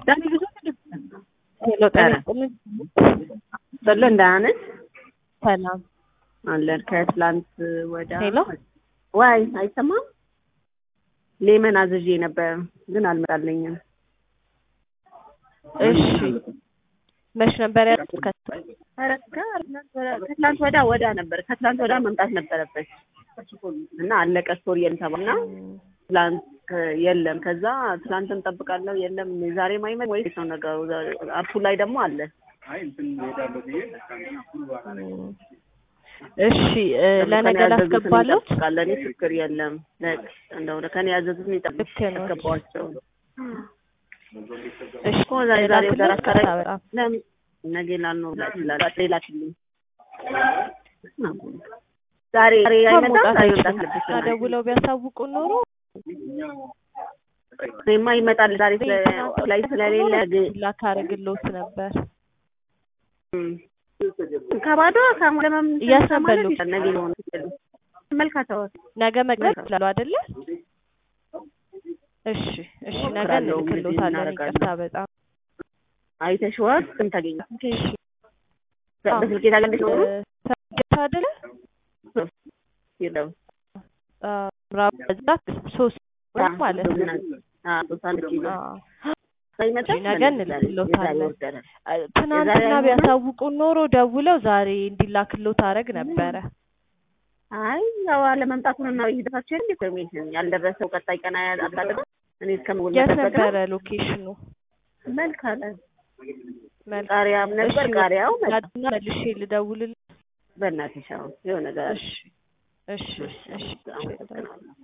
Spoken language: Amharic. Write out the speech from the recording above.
ዳኒ ብዙ ሄሎ ጠይቁልኝ። እንደአነስ ሰላም አለን ከትላንት ወዳ ሄሎ ዋይ አይሰማም። ሌመን አዝዤ ነበር ግን አልመጣልኝም። እሺ መች ነበር ያልኩት? ከትላንት ወዳ ነበር። ከትላንት ወዳ መምጣት ነበረበት እና አለቀ ስቶሪ የልተባና ትላንት የለም። ከዛ ትላንት እንጠብቃለሁ የለም። ዛሬ ማይመጣ ወይ ነው ነገሩ። አፑ ላይ ደግሞ አለ። እሺ ለነገ ላስገባለሁ። ካለኔ ችግር የለም። እንደው ከኔ ያዘዙት የሚጠብቀው እሺ ዛሬ ወደራ ካራ ነገ ላልኖር ይችላል። ሌላችልኝ ዛሬ አይመጣም። ደውለው ቢያሳውቁ ኖሮ እኔማ ይመጣል ዛሬ ላይ ስለሌለ ላካርግሎት ነበር። ከባዶ ከማለማም እያሰበሉ ነገ ነው መልካታው ነገ መግባት ይችላል አይደለ? እሺ እሺ ነገ እንልክሎታለን። ይቅርታ በጣም አይተሽዋል። ምን ታገኛ? እሺ በስልክ ታገኘሽ ነው አይደለ? ይለው ራብዛት 3 ማለት ነው። ነገ እንልክሎታለን። ትናንትና ቢያሳውቁ ኖሮ ደውለው ዛሬ እንዲላክሎት አረግ ነበረ። አይ ያው አለመምጣቱን እና ይደፋቸው እንዴ ኮሚሽን ያልደረሰው ቀጣይ ቀና አጣጣ እኔ እስከምወለድ ነበረ ሎኬሽኑ መልካለ ቃሪያም ነበር። ቃሪያው መልሼ ልደውልልህ በእናትሽ አሁን የሆነ ነገር እሺ እሺ እሺ